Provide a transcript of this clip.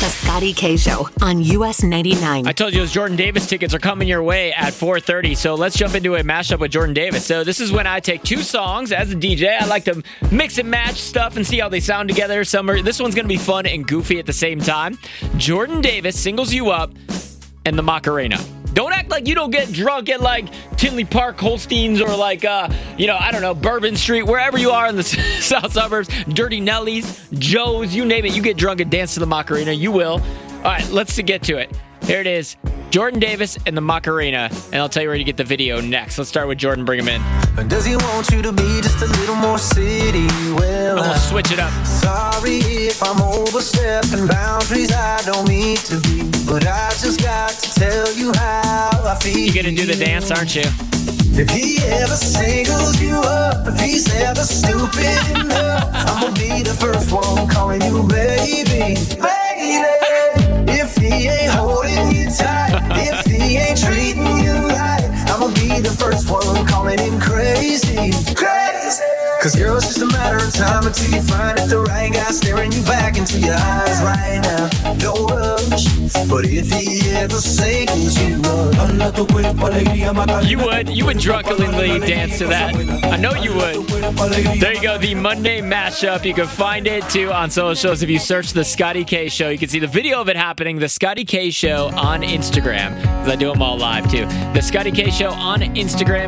The Scotty K Show on US 99. I told you those Jordan Davis tickets are coming your way at 4:30, so let's jump into a mashup with Jordan Davis. So this is when I take two songs as a DJ. I like to mix and match stuff and see how they sound together. This one's going to be fun and goofy at the same time. Jordan Davis, Singles You Up, and the Macarena. Don't act like you don't get drunk at like Tinley Park, Holsteins, or like, I don't know, Bourbon Street, wherever you are in the south suburbs, Dirty Nellies, Joe's, you name it. You get drunk and dance to the Macarena. You will. All right, let's get to it. Here it is. Jordan Davis and the Macarena. And I'll tell you where to get the video next. Let's start with Jordan. Bring him in. Does he want you to be just a little more city? Well, I'm going to switch it up. Sorry if I'm overstepping boundaries I don't mean to be, but I just got to tell you how I feel. You're going to do the dance, aren't you? If he ever singles you up, if he's ever stupid enough, I'm gonna be the first one calling you baby, baby. If he ain't holding you tight, if he ain't treating you right, I'm gonna be the first one calling him crazy, crazy. Cause girl, it's just a matter of time until you find it the right guy staring you back into your eyes right now. No rush, but if he ever singles you up, You would drunkenly dance to that. I know you would. There you go, the Monday mashup. You can find it too on socials. If you search The Scotty K Show, you can see the video of it happening. The Scotty K Show on Instagram, because I do them all live too. The Scotty K Show on Instagram.